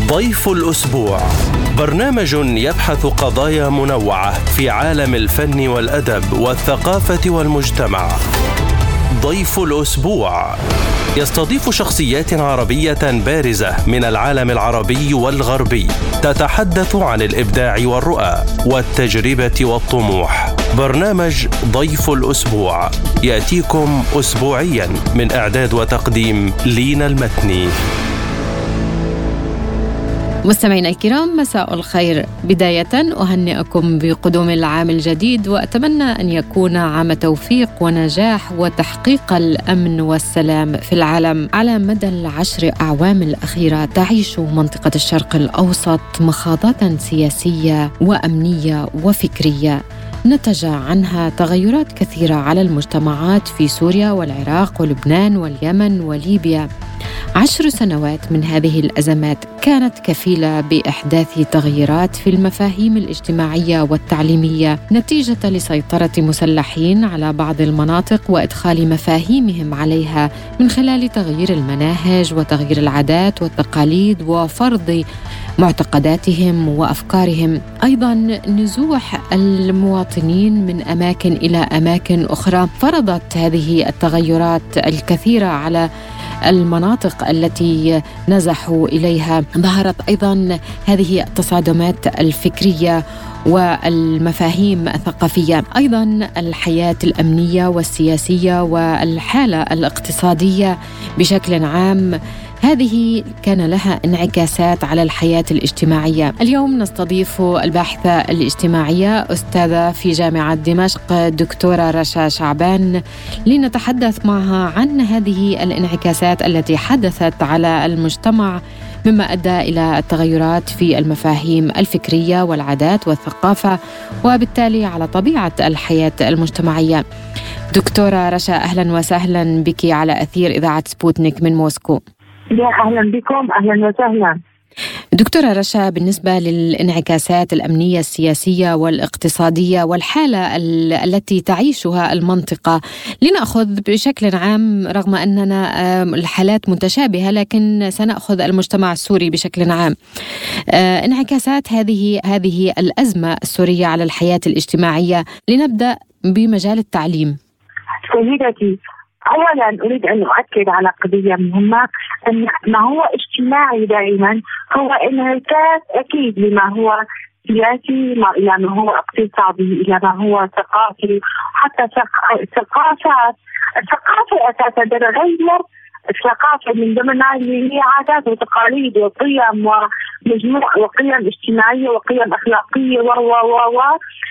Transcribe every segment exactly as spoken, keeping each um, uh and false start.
ضيف الأسبوع، برنامج يبحث قضايا منوعة في عالم الفن والأدب والثقافة والمجتمع. ضيف الأسبوع يستضيف شخصيات عربية بارزة من العالم العربي والغربي تتحدث عن الإبداع والرؤى والتجربة والطموح. برنامج ضيف الأسبوع يأتيكم أسبوعيا من إعداد وتقديم لينا المتني. مستمعينا الكرام، مساء الخير. بداية أهنئكم بقدوم العام الجديد، وأتمنى أن يكون عام توفيق ونجاح وتحقيق الأمن والسلام في العالم. على مدى العشر أعوام الأخيرة تعيش منطقة الشرق الأوسط مخاضات سياسية وأمنية وفكرية نتج عنها تغيرات كثيرة على المجتمعات في سوريا والعراق ولبنان واليمن وليبيا. عشر سنوات من هذه الأزمات كانت كفيلة بإحداث تغييرات في المفاهيم الاجتماعية والتعليمية نتيجة لسيطرة مسلحين على بعض المناطق وإدخال مفاهيمهم عليها من خلال تغيير المناهج وتغيير العادات والتقاليد وفرض معتقداتهم وأفكارهم. أيضاً نزوح المواطنين من أماكن إلى أماكن أخرى فرضت هذه التغيرات الكثيرة على المناطق التي نزحوا إليها. ظهرت أيضاً هذه التصادمات الفكرية والمفاهيم الثقافية. أيضاً الحياة الأمنية والسياسية والحالة الاقتصادية بشكل عام، هذه كان لها انعكاسات على الحياة الاجتماعية. اليوم نستضيف الباحثة الاجتماعية أستاذة في جامعة دمشق دكتورة رشا شعبان لنتحدث معها عن هذه الانعكاسات التي حدثت على المجتمع مما أدى إلى التغيرات في المفاهيم الفكرية والعادات والثقافة وبالتالي على طبيعة الحياة المجتمعية. دكتورة رشا، أهلا وسهلا بك على أثير إذاعة سبوتنيك من موسكو. يا أهلا بكم، أهلا وسهلا. دكتورة رشا، بالنسبة للانعكاسات الأمنية السياسية والاقتصادية والحالة التي تعيشها المنطقة، لنأخذ بشكل عام رغم أننا الحالات متشابهة لكن سنأخذ المجتمع السوري بشكل عام. انعكاسات هذه هذه الأزمة السورية على الحياة الاجتماعية. لنبدأ بمجال التعليم. سيدتي، أولا أريد أن أؤكد على قضية مهمة، أن ما هو اجتماعي دائما هو انعكاس أكيد لما هو سياسي، ما إلى ما هو اقتصادي، إلى ما هو ثقافي، حتى ثقافات. الثقافة أساسا تتغير، الثقافة من ضمنها اللي هي عادات وتقاليد وقيم ومجموعة وقيم اجتماعية وقيم أخلاقية و و و و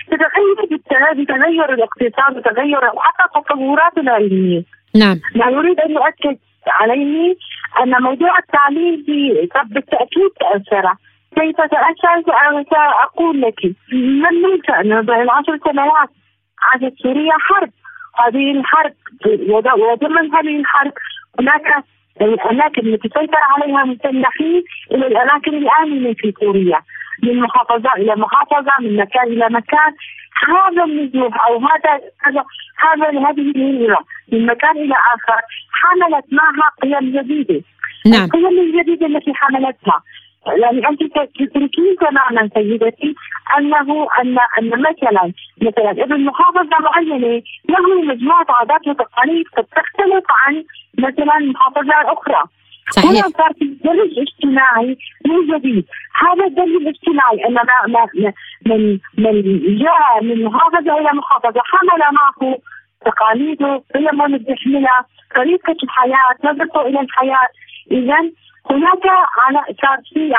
تتغير بتغير الاقتصاد وتغير وحتى التطورات العلمية. نعم. ما يريد أن يؤكد عليه أن موضوع التعليم بالتأكيد تأثر. كيف تأثر؟ سأقول لك. من ننسى أن العشر سنوات عاشت سوريا حرب. هذه الحرب وضمن هذه الحرب هناك الأماكن التي سيطر عليها مسلحين إلى الأماكن الآمنة في سوريا، من محافظة إلى محافظة، من مكان إلى مكان. هذا النزوح أو هذا هذا هذا هذه الهجرة من مكان إلى آخر حملت معها قيم جديدة. نعم. القيم الجديدة التي حملتها، يعني أنت تدركين تماما سيدتي أنه أن أن مثلا مثلا ابن محافظة معينة له مجموعة عادات وتقاليد قد تختلف عن مثلا محافظة أخرى. صحيح. هنا صار في درج اجتماعي من جديد. هذا الدرج الاجتماعي أن من من جاء من محافظة إلى محافظة حمل معه تقاليده، قيمه بيحملها، طريقة الحياة، نظرته إلى الحياة. إذن هناك على صار في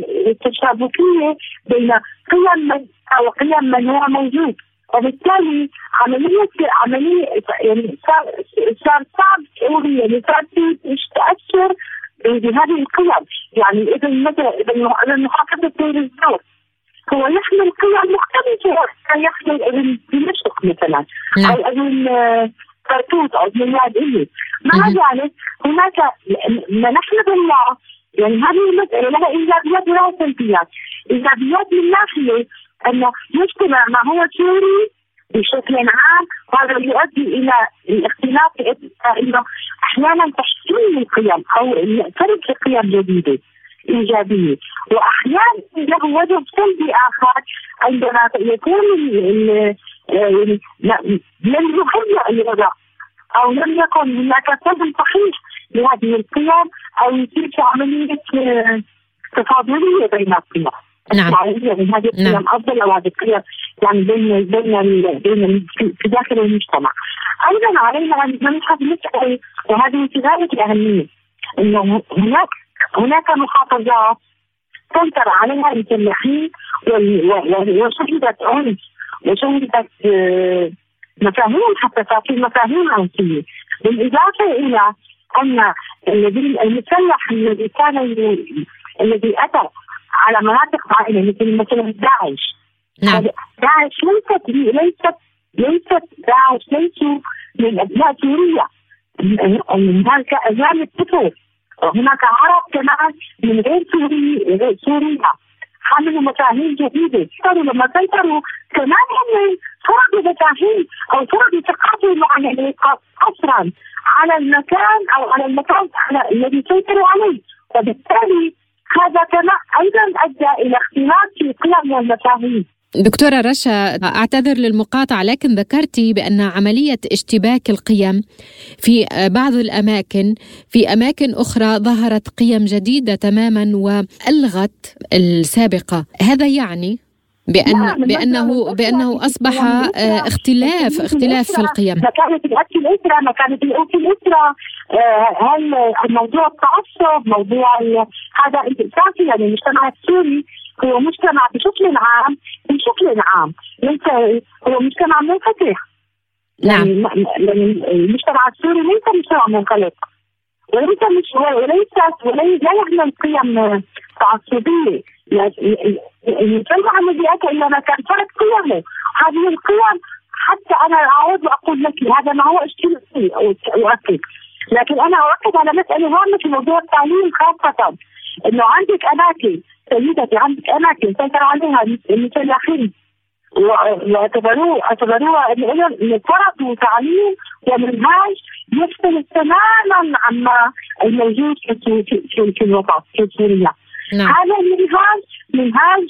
تشابكية بين قيم من وقيم من هو موجود، وبالتالي عملية عملية يعني صار صار صعب تقولي يعني صار في تأثر بهذه القيم. يعني إذا مثلا إذا المحافظة دير الزور هو يحمل قيم مختلفة يحمل ابن دمشق مثلا أو ابن كرتوت أو ابن ياد إلي. مع ذلك هناك ما نحمد الله، يعني هذه المسألة لها إيجابيات ولها سلبيات. إيجابيات من ناحية أن مجتمع ما هو سوري بشكل عام، وهذا يؤدي إلى الاختلاف إنه أحيانا تحسين القيم أو فرق قيم جديدة. إيجابية، وأحيانا له وجه سلبي آخر عندما يكون لم يهيأ الوضع أو لم يكن هناك فهم صحيح لهذه القيم، أو يصير في عملية تفاضلية بين القيم. نعم. يعني هذه القيم نعم. أفضل أو هذه القيم يعني بين بين بين في داخل المجتمع. أيضا علينا أن نلحظ مسألة، وهذه في غاية الأهمية، إنه هناك هناك محافظات سيطر عليها المسلحين وشهدت عنف وشهدت مفاهيم، حتى في مفاهيم عنصرية، بالإضافة إلى أن الذي المسلح الذي كان الذي أتى على مناطق معينة مثل مثلا داعش. نعم. داعش ليست ليست ليست داعش ليسوا من أبناء سوريا، هناك أجانب كثر، وهناك عرب كمان من غير سوري غير سوريا حملوا مفاهيم جديدة. صاروا لما سيطروا كمان هم فرضوا مفاهيم أو فرضوا ثقافة معينة قصرا على المكان أو على المكان الذي سيطروا عليه، وبالتالي هذا كمان أيضا أدى إلى اختلاف في القيم والمفاهيم. دكتورة رشا، أعتذر للمقاطعة، لكن ذكرتي بأن عملية اشتباك القيم في بعض الأماكن، في أماكن أخرى ظهرت قيم جديدة تماما وألغت السابقة. هذا يعني بأن بأنه بأنه أصبح اختلاف اختلاف في القيم. مكانة الأكل الأسرة، مكانة الأكل الأسرة، هل موضوع التعصب، موضوع هذا أساسي. يعني المجتمع السوري هو مجتمع بشكل عام بشكل عام ليس هو مجتمع منفتح. نعم. يعني المجتمع السوري ليس مجتمع منغلق، وليس مش وليس وليس لا يحمل قيم تعصبية. المجتمع الذي أتى إلى مكان فرق قيمه، هذه القيم حتى أنا أعود وأقول لك هذا ما هو اشتراكي أو أؤكد، لكن أنا أؤكد على مسألة هامة في موضوع التعليم خاصة، إنه عندك أماكن سيدتي، عندك أماكن سيطر عليها المسلحين واعتبروه اعتبروها انه فرضوا تعليم ومنهاج يختلف تماما عما الموجود في في في الوطن في سوريا. نعم. هذا المنهاج منهاج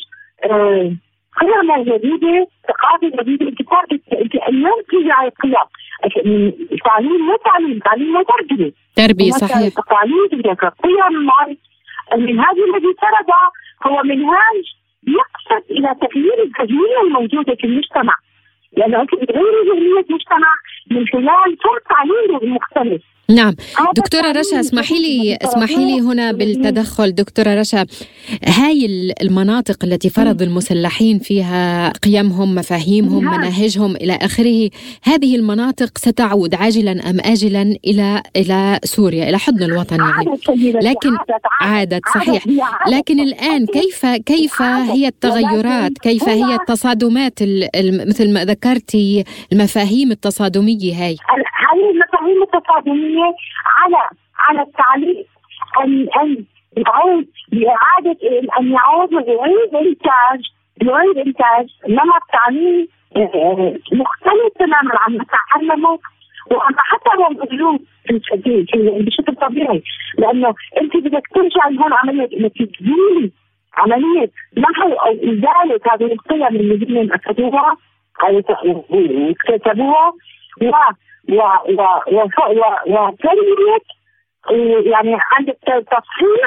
قيم جديده، ثقافه جديده، انتقاد اليوم ترجع القيم. التعليم مو تعليم، تعليم مو تربيه. تربيه صحيح. التعليم قيم معينه. المنهاج الذي فرضه هو منهاج يقصد إلى تغيير الأجيال الموجودة في المجتمع، لأنه أنت بتغيري ذهنية المجتمع من خلال طرق تعليم المختلف. نعم. دكتورة رشا، اسمحي لي اسمحي لي هنا بالتدخل. دكتورة رشا، هاي المناطق التي فرض المسلحين فيها قيمهم، مفاهيمهم، مناهجهم إلى آخره، هذه المناطق ستعود عاجلا أم آجلا إلى إلى سوريا، إلى حضن الوطن يعني. لكن عادت صحيح. لكن الآن كيف كيف هي التغيرات، كيف هي التصادمات مثل ما ذكرتي، المفاهيم التصادمية هاي؟ هذه المفاهيم التصادمية على على التعليم أن أن يعود بإعادة أن يعود ويعيد إنتاج يعيد إنتاج نمط تعليم مختلف تماما عن ما تعلموا وعن حتى هو موجود بشكل طبيعي، لأنه أنت بدك ترجع هون عملية إنك تجيلي عملية محو أو إزالة هذه القيم اللي هم أخذوها أو اكتسبوها و و و وتنمية يعني عندك تصحيح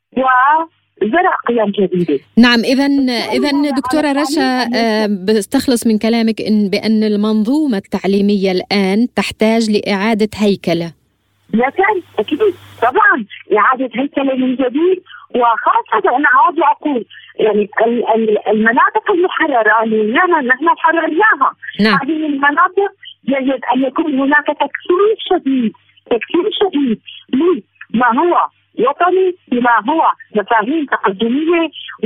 وزرع قيم جديدة. نعم. إذن إذن دكتورة رشا، بستخلص من كلامك إن بأن المنظومة التعليمية الآن تحتاج لإعادة هيكلة. لكن أكيد طبعا إعادة هيكلة من جديد، وخاصة أنا عاوز أقول يعني المناطق المحررة اللي نحن حررناها. نعم. هذه المناطق يجب أن يكون هناك تكثير شديد تكثير شديد لما هو وطني، لما هو مفاهيم تقدمية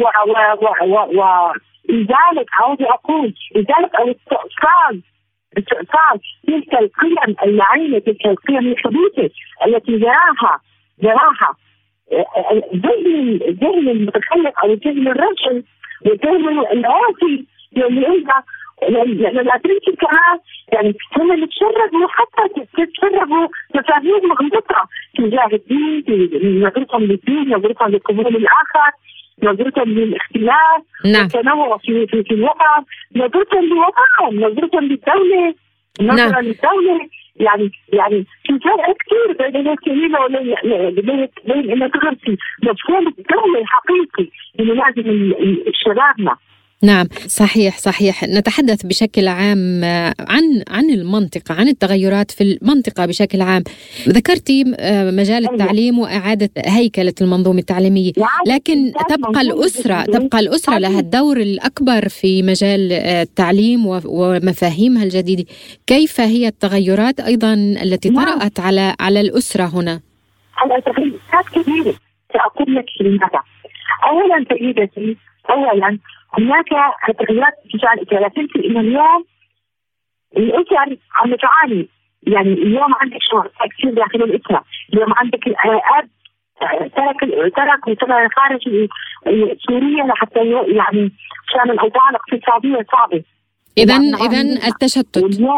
وإزالة عاوز أقول إزالة أو استئصال استئصال تلك القيم اللعينة، تلك القيم الخبيثة التي جراها جراها ذهن ذهن المتخلف أو ذهن الرجل والذهن العاطي اللي إذا لأن الأمريكي كمان يعني هم اللي تشربوا حتى تشربوا مفاهيم مغلوطة تجاه الدين، نظرتهم للدين، نظرتهم لقبول الآخر، نظرتهم للاختلاف، نعم. التنوع في في في الوطن، نظرتهم لوطنهم، نظرتهم للدولة، نظرة نعم. للدولة. يعني يعني في فرق كثير بين الكلمة وبين بين إنه تغرسي مفهوم الدولة الحقيقي اللي لازم شبابنا. نعم صحيح صحيح. نتحدث بشكل عام عن عن المنطقة، عن التغيرات في المنطقة بشكل عام. ذكرتي مجال التعليم وإعادة هيكلة المنظومة التعليمية، لكن تبقى الأسرة تبقى الأسرة لها الدور الأكبر في مجال التعليم ومفاهيمها الجديدة. كيف هي التغيرات أيضا التي طرأت على على الأسرة هنا؟ على تغيرات كبيرة سأقول لك لماذا. أولا سيدتي، أولا هناك تغيرات تجاه الأسرة، لكن إنه اليوم الأسر عم تعاني. يعني اليوم عندك شرطة كثير داخل الأسرة، اليوم عندك الأب ترك ترك وطلع خارج سوريا لحتى يعني عشان الأوضاع الاقتصادية صعبة. إذا إذا التشتت،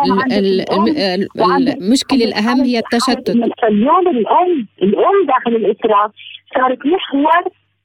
المشكلة الأهم هي التشتت. اليوم الأم الأم داخل الأسرة صارت محور،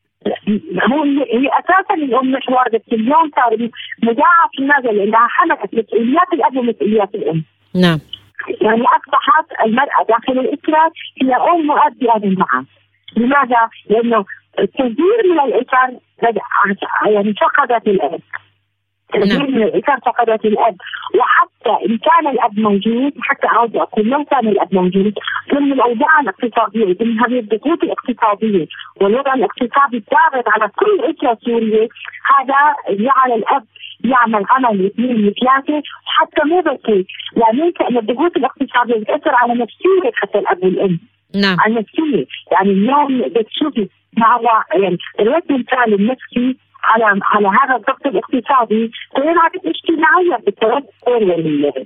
هو هي أساساً الأم محور، بس اليوم صار مضاعف النظر لأنها حملت مسؤوليات الأب ومسؤوليات الأم. نعم. يعني أصبحت المرأة داخل الأسرة هي أم وأب بهذه معا. لماذا؟ لأنه الكثير من الأسر يعني فقدت الأب. كثير من الأسر فقدت الأب، وحتى إن كان الأب موجود، حتى أعود أقول لو كان الأب موجود، ضمن الأوضاع الاقتصادية، ضمن هذه الضغوط الاقتصادية والوضع الاقتصادي الضاغط على كل أسرة سورية، هذا جعل الأب يعمل عمل اثنين وثلاثة حتى مو بس، يعني كأن الضغوط الاقتصادية بتأثر على نفسية حتى الأب والأم. نعم. على النفسية، يعني اليوم بتشوفي مع يعني الوقت الفعلي النفسي على على هذا الضغط الاقتصادي تنعكس اجتماعيا بالتوتر.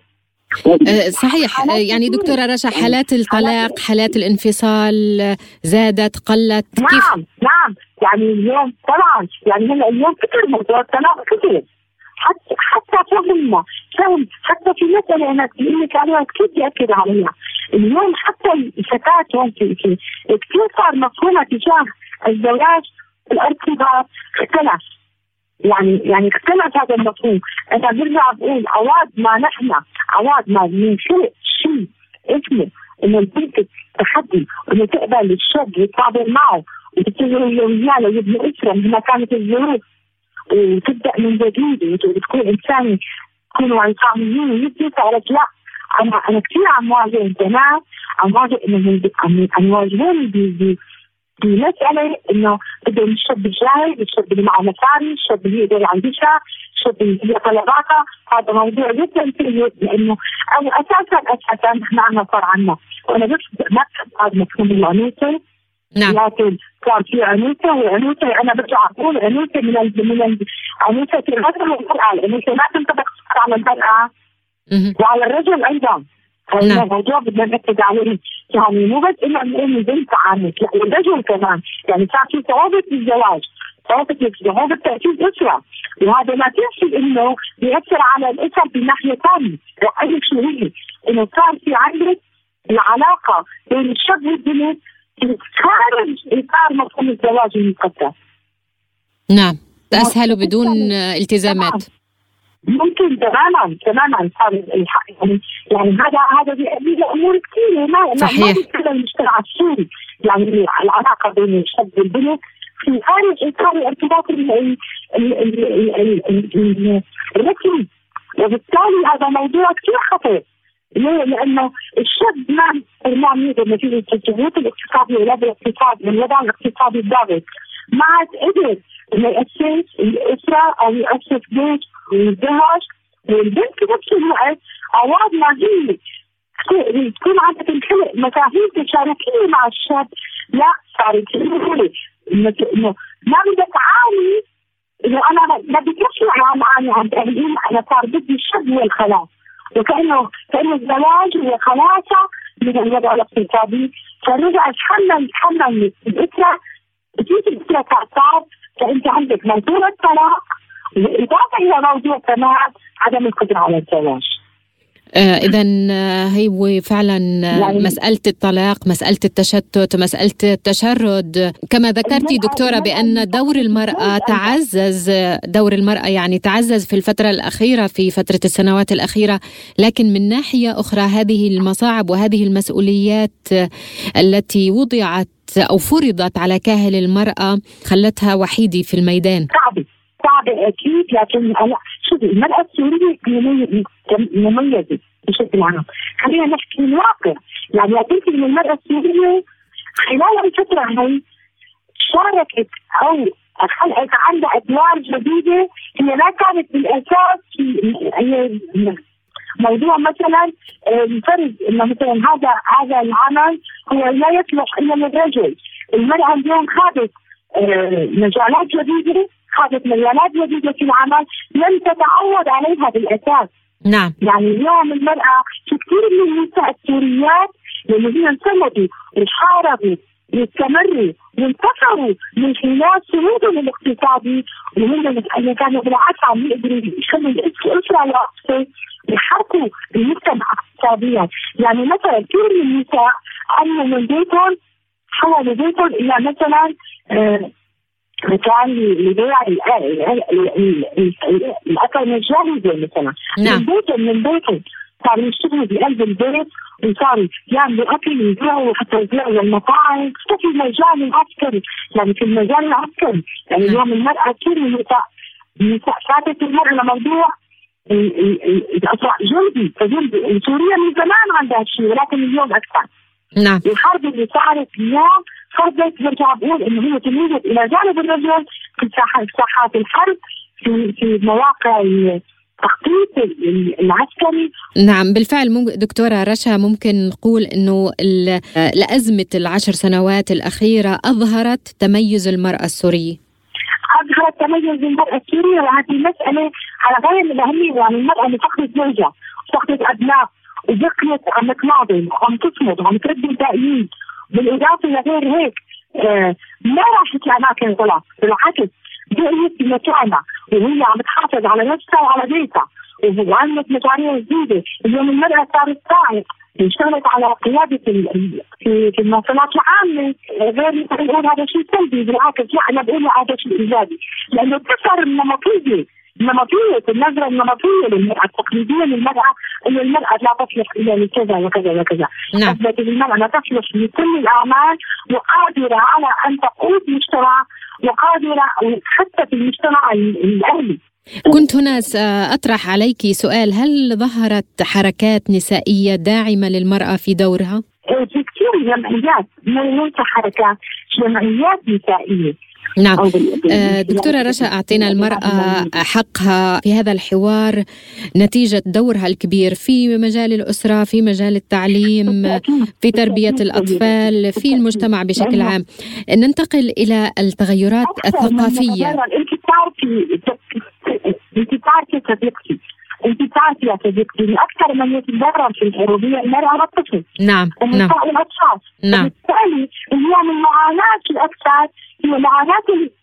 صحيح. يعني دكتورة رشا، حالات الطلاق، حالات الانفصال زادت قلت؟ نعم كيف؟ نعم يعني اليوم طبعا يعني هلا اليوم كثير موضوع الطلاق كثير، حتى حتى فهمنا فهم حتى في مسألة أنا اللي كانوا كثير يأكد عليها اليوم، حتى الفتاة هون في كثير صار مفهومها تجاه الزواج الارتباط اختلف. يعني يعني اختلف هذا المفهوم. انا برجع بقول عواد ما نحن عواد ما بنخلق شيء اسمه انه البنت تحدي انه تقبل الشاب يتعامل معه وتتجه وياه ليبني اسره مهما كانت الظروف، وتبدا من جديد وتكون انسانه تكونوا عصاميين ويبني. صارت لا، انا انا كثير عم واجه البنات، عم واجه انه عم يواجهوني ب بمسألة إنه بدهم الشاب الجاهز، الشاب اللي معه مصاري، الشاب اللي يقدر يعيشها، الشاب اللي هي طلباتها. هذا موضوع جدا سيء، لأنه أو أساسا أساسا نحن عنا صار عنا، وأنا بس ما بحب هذا مفهوم العنوسة. نعم. لكن صار في عنوسة، والعنوسة أنا برجع أقول عنوسة من ال من عنوسة الرجل والمرأة، العنوسة ما تنطبق على المرأة وعلى الرجل أيضا. هذا الموضوع بدنا نركز عليه، يعني مو بس انه الام البنت عانت، لا والرجل كمان. يعني صار في ثوابت للزواج، ثوابت ثوابت تأسيس اسره، وهذا ما تنسي انه بيأثر على الاسر بناحيه ثانيه. واقول لك شو هي، انه صار في عندك العلاقه بين الشاب والبنت خارج اطار مفهوم الزواج المقدس. نعم، تسهل بدون التزامات. ممكن تماما تماما صار الحق. يعني يعني هذا هذا بيؤدي لامور كثيره ما ما بيتكلم المجتمع السوري. يعني العلاقه بين الشاب والبنت في خارج اطار الارتباط الرسمي، وبالتالي هذا موضوع كثير خطير. ليه؟ لانه الشاب ما ما يقدر نتيجه الضغوط الاقتصاديه ولا بالاقتصاد من الوضع الاقتصادي الضاغط ما عاد قدر انه يأسس الاسره او يأسس بيت ويتزوج. والبنت بنفس الوقت عوض ما هي تكون عندك الخلق مفاهيم تشاركيه مع الشاب، لا صارت تقولي انه ما بدك تعاني، انه انا ما بدي عم اعاني عن تأهيل، انا صار بدي الشاب هو الخلاص، وكانه كانه الزواج هو خلاصه من الوضع الاقتصادي. فرجع يتحمل يتحمل الاسره، بتيجي الاسره تعتاد، فانت عندك موضوع الطلاق بالإضافة إلى موضوع كمان عدم القدرة على الزواج. آه إذن هي فعلا يعني مسألة الطلاق، مسألة التشتت، مسألة التشرد، كما ذكرتي دكتورة بأن دور المرأة تعزز، دور المرأة يعني تعزز في الفترة الأخيرة، في فترة السنوات الأخيرة، لكن من ناحية أخرى هذه المصاعب وهذه المسؤوليات التي وضعت أو فرضت على كاهل المرأة خلتها وحيدة في الميدان. صعبة صعبة أكيد، لكن شوفي المرأة السورية مميزة بشكل عام. خلينا نحكي الواقع، يعني أعتقد أن المرأة السورية خلال الفترة هاي شاركت أو خلقت عندها أدوار جديدة هي لا كانت بالأساس في موضوع مثلا الفرد إنه مثلا هذا هذا العمل هو لا يصلح إلا للرجل. المرأة اليوم خاضت مجالات جديدة، خاضت مجالات جديدة في العمل لم تتعود عليها بالأساس. نعم. يعني اليوم المرأة في كثير من النساء السوريات اللي هي انصمدوا وحاربوا واستمروا وانتصروا من خلال صعودهم الاقتصادي، وهم اللي كانوا بالعكس عم يقدروا يخلوا الأسرة واقفة يحركوا المجتمع اقتصاديا. يعني مثلا كثير من النساء عملوا من بيتهم، حولوا بيتهم إلى مثلا آه مكان لبيع الأكل الجاهزة مثلا. نعم. من بيتهم من بيتهم صاروا يشتغلوا بقلب البيت وصاروا يعملوا أكل ويبيعوا حتى يبيعوا المطاعم. في المجال العسكري، يعني في المجال العسكري يعني اليوم المرأة كثير من النساء النساء فاتت المرأة لموضوع الأسرع جندي. فجندي سوريا من زمان عندها شيء، ولكن اليوم أكثر. نعم. الحرب اللي صارت اليوم فرضت، برجع بقول إنه هي تميزت إلى جانب الرجل في ساحات الحرب، في في مواقع التخطيط العسكري. نعم بالفعل. دكتورة رشا، ممكن نقول إنه لأزمة العشر سنوات الأخيرة أظهرت تميز المرأة السورية. أظهرت تميز المرأة السورية، وهذه مسألة على غاية من الأهمية. يعني المرأة اللي فقدت زوجها وفقدت أبناء وبقيت عم تناضل وعم تصمد وعم ترد الباقيين، بالإضافة لغير هيك آه ما راحت لأماكن غلط، بالعكس بقيت بمكانها وهي عم تحافظ على نفسها وعلى بيتها وعملت مشاريع جديدة. اليوم المرأة صارت سائق، اشتغلت على قيادة في في المواصلات العامة. غير يقول هذا شيء سلبي، بالعكس لا أنا بقول هذا شيء إيجابي، لأنه كسر النمطية النمطية النظرة النمطية للمرأة التقليدية للمرأة إن المرأة لا تصلح إلا لكذا وكذا وكذا. نعم. أثبت المرأة لا تصلح لكل الأعمال وقادرة على أن تقود مجتمع وقادرة حتى في المجتمع الأهلي. كنت هنا أطرح عليك سؤال، هل ظهرت حركات نسائية داعمة للمرأة في دورها؟ في كثير جمعيات، ليس حركات، جمعيات نسائية. نعم. دكتورة رشا، أعطينا المرأة حقها في هذا الحوار نتيجة دورها الكبير في مجال الأسرة، في مجال التعليم، في تربية الأطفال، في المجتمع بشكل عام. ننتقل إلى التغيرات الثقافية. أنت تعرفي أنت تعرفي صديقتي أنت تعرفي يا صديقتي إن أكثر من يتضرر في الحروبية المرأة والطفل. نعم. نعم. والأطفال. نعم. بالتالي اليوم المعاناة الأكثر هي معاناة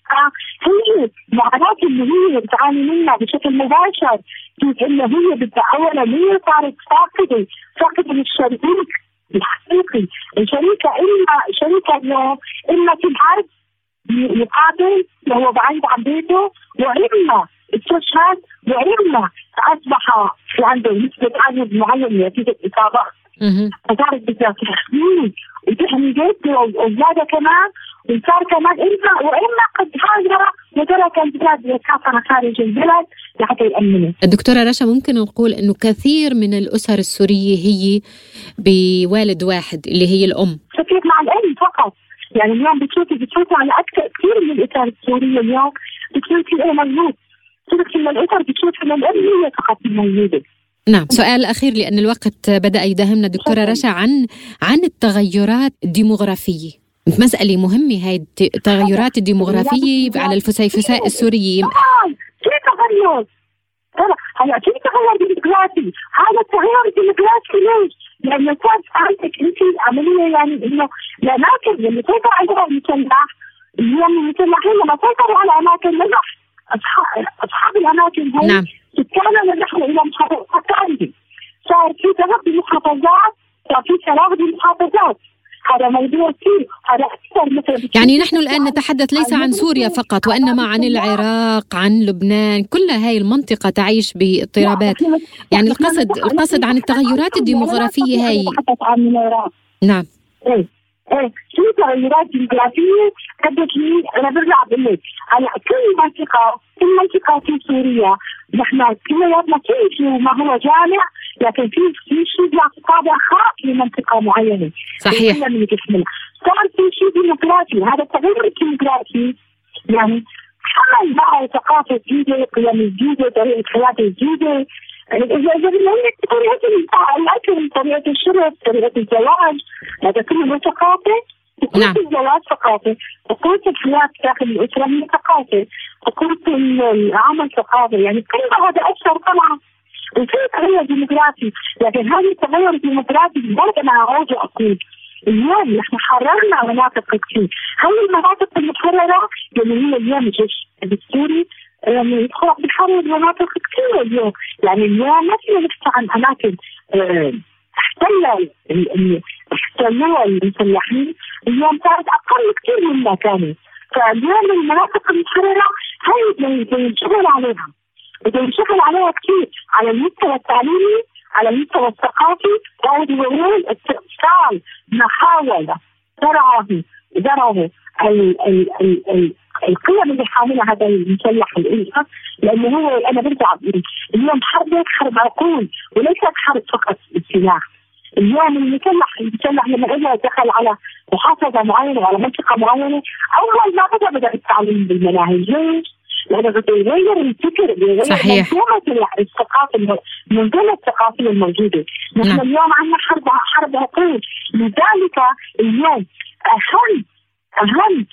هي معاناة اللي هي بتعاني منها بشكل مباشر، كيف إنه هي بدها أولا هي صارت فاقدة فاقدة للشريك الحقيقي. الشريكة إما شريكة اليوم إما في الحرب يقاتل وهو بعيد عن بيته، وإما استشهد، وإما أصبح في عنده نسبة عدد معين نتيجة إصابة. فصارت بدها تحميه وتحمي بيته وأولاده كمان، وصار كمان إما وإما قد هاجر وترك البلاد وسافر خارج البلد لحتى يأمنه. الدكتورة رشا، ممكن نقول إنه كثير من الأسر السورية هي بوالد واحد اللي هي الأم. فكرت مع الأم فقط. يعني اليوم بتشوفي بتشوفي على أكثر كثير من الأسر السورية اليوم بتشوفي إيه موجود. تشوفي من الأسر بتشوفي من الأم هي فقط الموجودة. نعم. سؤال أخير لأن الوقت بدأ يداهمنا دكتورة رشا، عن عن التغيرات الديموغرافية. مسألة مهمة هاي التغيرات الديموغرافية على الفسيفساء السوريين. في تغير هلا في تغير ديموغرافي. هذا التغير الديموغرافي ليش؟ لأنه كان عندك أنت عملية يعني إنه الأماكن اللي سيطر عليها المسلح اليوم المسلحين لما سيطروا على أماكن نجح أصحاب أصحاب الأماكن هاي نعم. سكاننا نحن إلى محافظات ثانية، صار في تغطي محافظات، صار في تغطي محافظات. هذا موضوع كثير، هذا أكثر مثل يعني نحن الآن نتحدث ليس عن سوريا فقط، وإنما عن العراق، عن لبنان، كل هاي المنطقة تعيش باضطرابات. يعني القصد القصد عن التغيرات الديموغرافية هاي. نعم. إيه إيه في تغيرات ديموغرافية أدت لي. أنا برجع بقول لك على كل منطقة، كل منطقة في سوريا نحن كلياتنا في شيء ما هو جامع، لكن في في شيء طابع خاص لمنطقة معينة. صحيح. صار في شيء ديموغرافي، هذا التغير الديموغرافي يعني حمل معه ثقافة جديدة، قيم جديدة، طريقة حياة جديدة. إذا إذا طريقة الأكل، طريقة الشرب، طريقة الزواج، هذا كله ثقافة. نعم. الزواج ثقافة، طريقة الحياة داخل الأسرة هي ثقافة، طريقة العمل ثقافة، يعني كل هذا أثر طبعا. وفي تغير ديموغرافي، لكن هذا التغير الديموغرافي برضه أنا عاوز أقول اليوم نحن حررنا مناطق كثير. هاي المناطق المحررة اللي هي اليوم الجيش السوري يعني يدخل بحرر مناطق كثير اليوم. يعني اليوم ما فينا نحكي عن أماكن اه احتلوا احتلوها المسلحين، اليوم صارت أقل كثير مما كانت. فاليوم المناطق المحررة هاي بينشغل عليها، بينشغل عليها كثير على المستوى التعليمي، على المستوى الثقافي. بعد يقول استئصال محاولة درعه درعه القيم اللي حاملها هذا المسلح الإنسان، لأنه هو أنا برجع بقول اليوم حرب حرب عقول وليست حرب فقط بالسلاح. اليوم المسلح المسلح لما إجا دخل على محافظة معينة وعلى منطقة معينة، أول ما بدأ بدأ التعليم بالمناهج. ليش؟ لأنه بده يغير الفكر، يغير منظومة الثقافة، المنظومة الثقافية الموجودة. نحن اليوم عندنا حرب حرب عقول. لذلك اليوم أهم أهم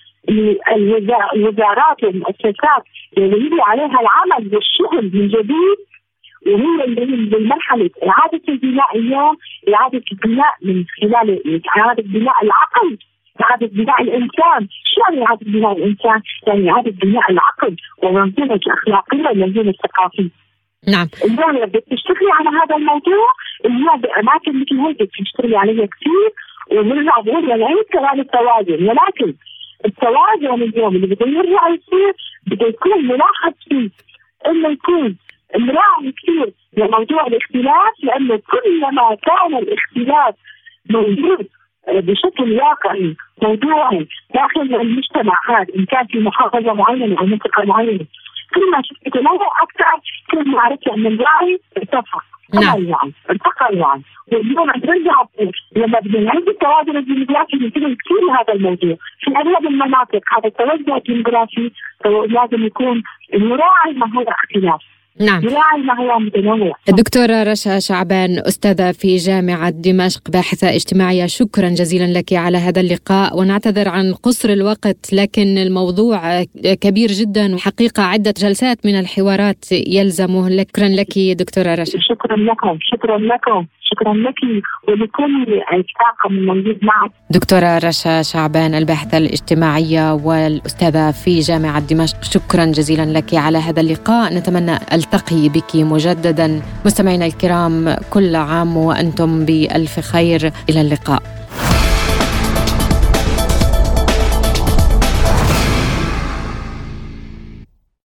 الوزارات والمؤسسات اللي يجري عليها العمل والشغل من جديد، وهي اللي بالمرحلة إعادة البناء اليوم، إعادة البناء من خلال إعادة بناء العقل، إعادة بناء الإنسان. شو يعني إعادة بناء الإنسان؟ يعني إعادة بناء العقل ومنظومة الأخلاقية والمنظومة الثقافية. نعم. اليوم بدك تشتغلي على هذا الموضوع، اليوم بأماكن مثل هيك بدك تشتغلي عليها كثير. ونرجع بقول العيد كمان التوازن، ولكن التوازن اليوم اللي بده يرجع يصير بده يكون ملاحظ فيه انه يكون مراعي كثير لموضوع الاختلاف، لانه كلما كان الاختلاف موجود بشكل واقعي موضوعي داخل المجتمع هذا، ان كان في محافظه معينه او منطقه معينه، كل ما شفت تنوع اكثر كل ما عرفت ان الوعي ارتفع. نعم. الوعي ارتقى الوعي. واليوم عم نرجع لما بدنا نعيد التوازن الديموغرافي بيصير كثير هذا الموضوع في اغلب المناطق. هذا التوازن الديموغرافي لازم يكون مراعي ما هو اختلاف. نعم. مراعي ما هو متنوع. الدكتورة رشا شعبان، أستاذة في جامعة دمشق، باحثة اجتماعية، شكرا جزيلا لك على هذا اللقاء، ونعتذر عن قصر الوقت لكن الموضوع كبير جدا وحقيقة عدة جلسات من الحوارات يلزمه. شكرا لك دكتورة رشا. شكرا لكم شكرا لكم شكرا لك ولكل الطاقم الموجود معك. دكتورة رشا شعبان، الباحثة الاجتماعية والأستاذة في جامعة دمشق، شكرا جزيلا لك على هذا اللقاء. نتمنى ألتقي بك مجددا. مستمعينا الكرام، كل عام وأنتم بألف خير، إلى اللقاء.